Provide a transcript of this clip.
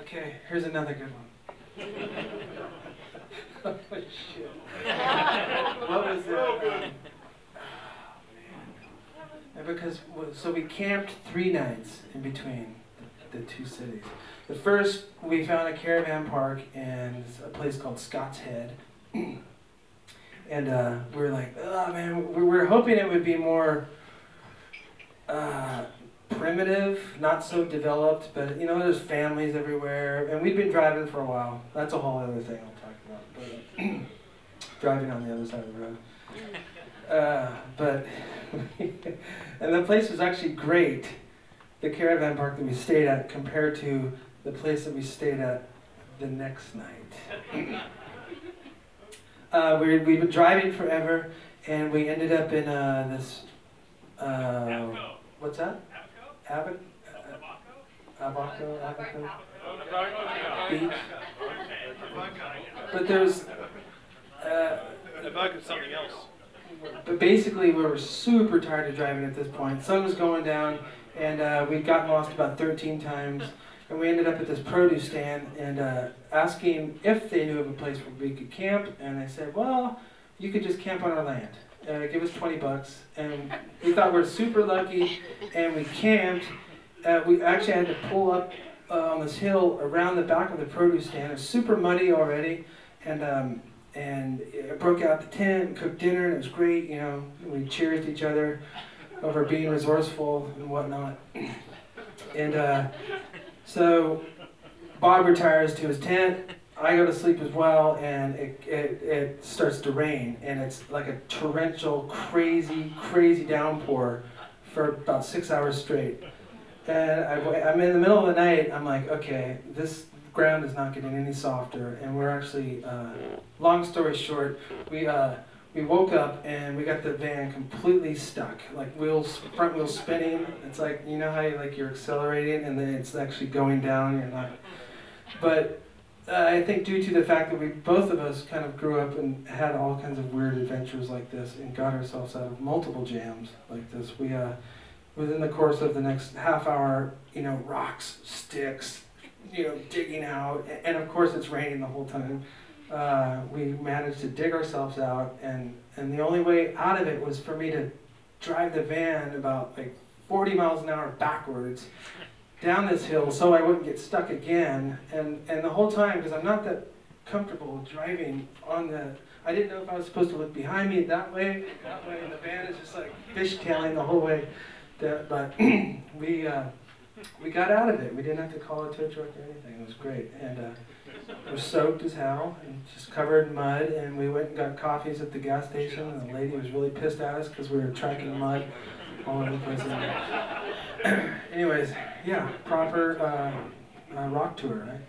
Okay, here's another good one. Oh, shit. What was it? And because, so we camped 3 nights in between the 2 cities. The first, we found a caravan park in a place called Scott's Head. And we were like, oh man, we were hoping it would be more primitive, not so developed, but you know, there's families everywhere. And we'd been driving for a while. That's a whole other thing I'll talk about. But driving on the other side of the road. But and the place was actually great, the caravan park that we stayed at, compared to the place that we stayed at the next night. We'd been driving forever, and we ended up in this. What's that? Abaco. Abaco. Beach. But there's. Abaco's something else. But basically, we were super tired of driving at this point. Sun was going down, and we'd gotten lost about 13 times. And we ended up at this produce stand and asking if they knew of a place where we could camp. And they said, well, you could just camp on our land. Give us $20. And we thought we were super lucky, and we camped. We actually had to pull up on this hill around the back of the produce stand. It was super muddy already. And it broke out the tent and cooked dinner, and it was great, you know. We cheered each other over being resourceful and whatnot. And so Bob retires to his tent. I go to sleep as well, and it starts to rain, and it's like a torrential, crazy downpour for about 6 hours straight. And I'm in the middle of the night. I'm like, okay, this ground is not getting any softer, and we're actually, long story short, we woke up and we got the van completely stuck, like front wheels spinning. It's like, you know how you're accelerating and then it's actually going down, you're not. But I think due to the fact that we both of us kind of grew up and had all kinds of weird adventures like this and got ourselves out of multiple jams like this, we within the course of the next half hour, you know, rocks, sticks, you know, digging out, and of course it's raining the whole time. We managed to dig ourselves out, and the only way out of it was for me to drive the van about like 40 miles an hour backwards down this hill so I wouldn't get stuck again. And the whole time, because I'm not that comfortable driving on I didn't know if I was supposed to look behind me that way, and the van is just like fishtailing the whole way. But we got out of it. We didn't have to call a tow truck or anything. It was great. And we're soaked as hell and just covered in mud. And we went and got coffees at the gas station. And the lady was really pissed at us because we were tracking mud all over the place. Anyways, yeah, proper rock tour, right?